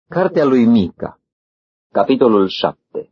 Cartea lui Mica, capitolul 7.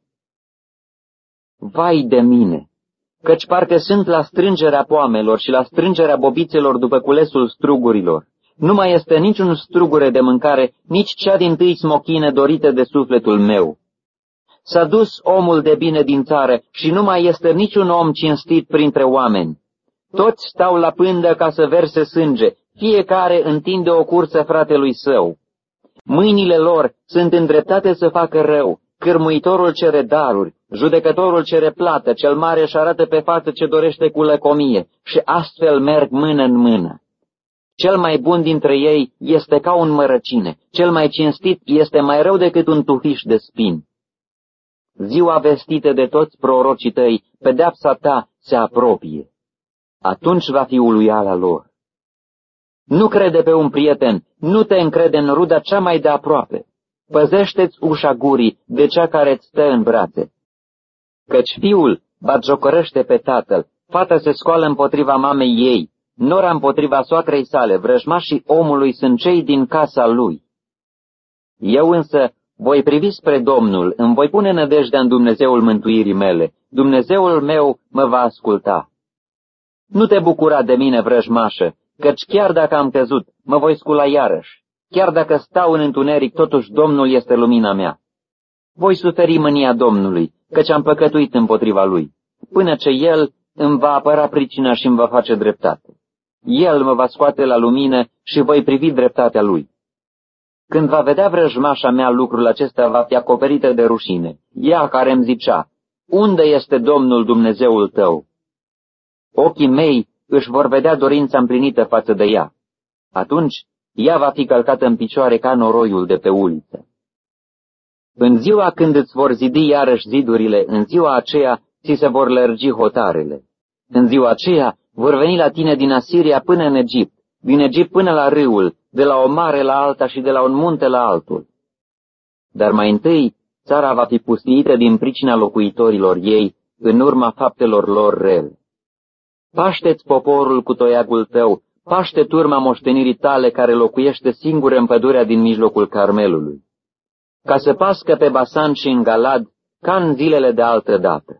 Vai de mine, căci parcă sunt la strângerea poamelor și la strângerea bobițelor după culesul strugurilor. Nu mai este niciun strugure de mâncare, nici cea dintâi smochine dorită de sufletul meu. S-a dus omul de bine din țară și nu mai este niciun om cinstit printre oameni. Toți stau la pândă ca să verse sânge, fiecare întinde o cursă fratelui său. Mâinile lor sunt îndreptate să facă rău, cârmuitorul cere daruri, judecătorul cere plată, cel mare își arată pe față ce dorește cu lăcomie și astfel merg mână în mână. Cel mai bun dintre ei este ca un mărăcine, cel mai cinstit este mai rău decât un tufiș de spini. Ziua vestită de toți prorocii tăi, pedeapsa ta se apropie. Atunci va fi uluiala lor. Nu crede pe un prieten, nu te încrede în ruda cea mai de aproape. Păzește-ți ușa gurii de cea care îți stă în brațe. Căci fiul batjocărăște pe tatăl, fata se scoală împotriva mamei ei, nora împotriva soacrei sale, vrăjmașii omului sunt cei din casa lui. Eu însă voi privi spre Domnul, îmi voi pune nădejdea în Dumnezeul mântuirii mele, Dumnezeul meu mă va asculta. Nu te bucura de mine, vrăjmașă, căci chiar dacă am căzut, mă voi scula iarăși. Chiar dacă stau în întuneric, totuși Domnul este lumina mea. Voi suferi mânia Domnului, căci am păcătuit împotriva Lui, până ce El îmi va apăra pricina și îmi va face dreptate. El mă va scoate la lumină și voi privi dreptatea Lui. Când va vedea vrăjmașa mea lucrul acesta, va fi acoperită de rușine, ea care îmi zicea, unde este Domnul Dumnezeul tău? Ochii mei își vor vedea dorința împlinită față de ea. Atunci ea va fi călcată în picioare ca noroiul de pe uliță. În ziua când îți vor zidi iarăși zidurile, în ziua aceea ți se vor lărgi hotarele. În ziua aceea vor veni la tine din Asiria până în Egipt, din Egipt până la râul, de la o mare la alta și de la un munte la altul. Dar mai întâi țara va fi pustiită din pricina locuitorilor ei, în urma faptelor lor rele. Paște-ți poporul cu toiagul tău, paște turma moștenirii tale care locuiește singură în pădurea din mijlocul Carmelului, ca să pască pe Basan și în Galad, ca în zilele de altă dată.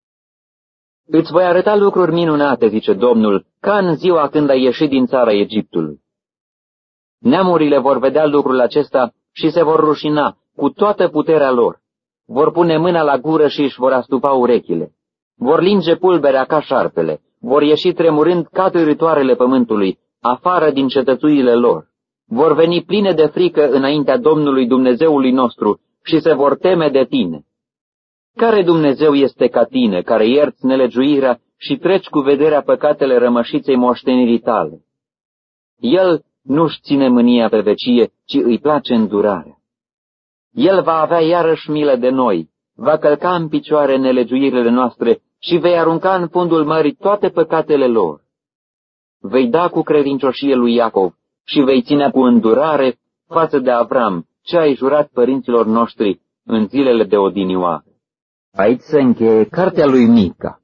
Îți voi arăta lucruri minunate, zice Domnul, ca în ziua când ai ieșit din țara Egiptului. Neamurile vor vedea lucrul acesta și se vor rușina cu toată puterea lor. Vor pune mâna la gură și își vor astupa urechile. Vor linge pulberea ca șarpele. Vor ieși tremurând ca târâtoarele pământului, afară din cetățuile lor. Vor veni pline de frică înaintea Domnului Dumnezeului nostru și se vor teme de tine. Care Dumnezeu este ca tine, care ierți nelegiuirea și treci cu vederea păcatele rămășiței moștenirii tale? El nu-și ține mânia pe vecie, ci îi place îndurarea. El va avea iarăși milă de noi, va călca în picioare nelegiuirile noastre și vei arunca în fundul mării toate păcatele lor. Vei da cu credincioșie lui Iacov și vei ține cu îndurare față de Avram, ce ai jurat părinților noștri în zilele de odinioară. Aici se încheie cartea lui Mica.